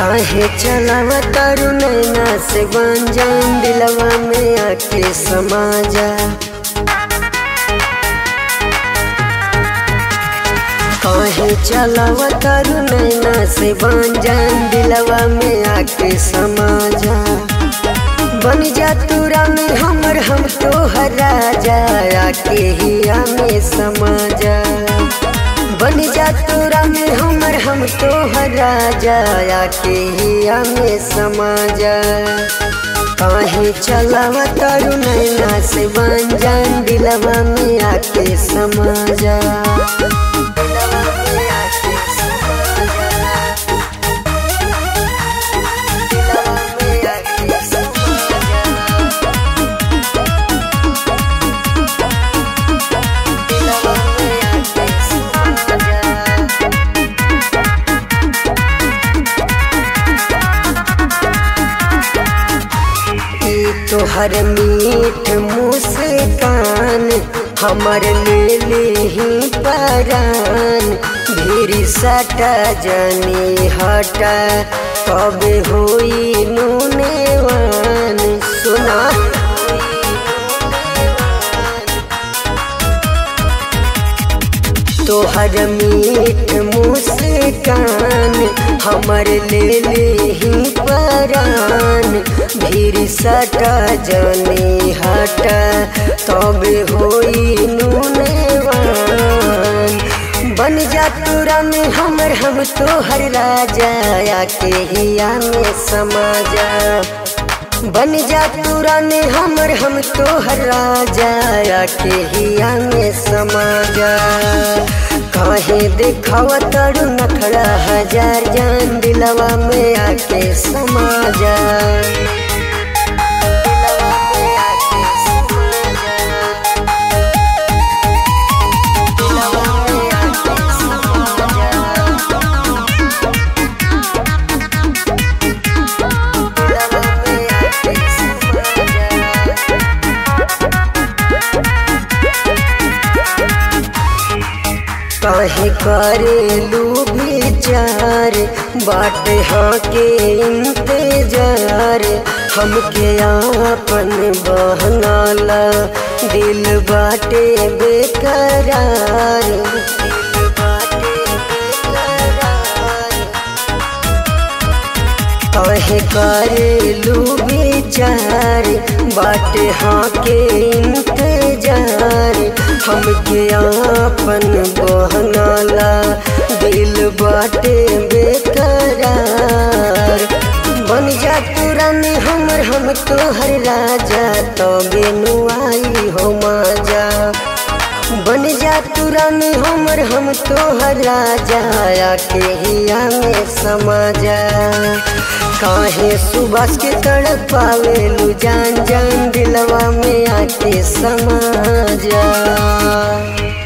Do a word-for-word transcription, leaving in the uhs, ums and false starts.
काहे चलावा तारू नैना से बन जान दिलवा में आके समा जा। काहे चलावा तारू नैना से बन जान दिलवा में आके समा जा। बन जा तूरा में हमर हम तो राजा आके हिया में समा जा। बन जा तोरा में हमर हम तो राजा आके हिया में समा जा। काहे चलावा तारू नैना से बन जान दिलवा में आके समा जा। तोहर मीठ मुस्कान हमर ले ले ही परान। भीरी सटा जनी हटा कब होई नूनेवान। सुना तोहर मीठ मुस्कान हमर ले ले ही परान। भीर सटा जनी हटा तब होई नूनेवान। बन जा तोरा में हमर हम तोहर राजा आके हिया में समा जा। बन जा तोरा में हमर हम तोहर राजा आके हिया में समा जा। काहे देखावा तारू नखरा हजार जान दिलवा में आके समा जा। काहे करेलू विचार बाट हाँ के इंतजार। हमके आपन बहनाला दिल बाटे बेकरार। काहे करेलू विचार बाट हाँ के इंतजार। हमके आपन बहनाला दिल बाटे बेकरार। बन जा तोरा में हमर हम तोहर राजा तबे नुआई हो माजा। बन जा तोरा में हमर हम तोहर राजा आके हिया में समा जा। काहे सुबह के तड़प पावेलू जान जान दिलवा में आके समा जा।